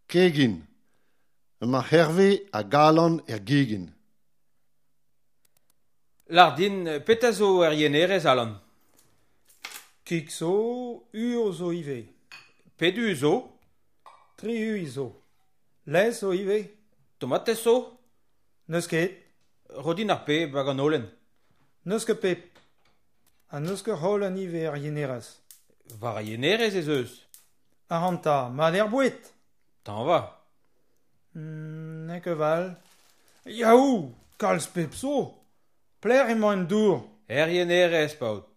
Kegin. Ma herve a galon gegin. Lardin, peta zo yenerez Alan? Kik zo, zo ive. Pedu zo? 3 zo. Les zo ive. Tomates zo? Neus ket. Rodin ar pe bag an olen. Neus ket pep. A neus ket holen ive yenerez. Var yenerez ez eus. Aranta, ma der bouet. Tan va. Ne ke val. Yaou, kalz pep zo. Pler emañ dour. Yenerez, paout.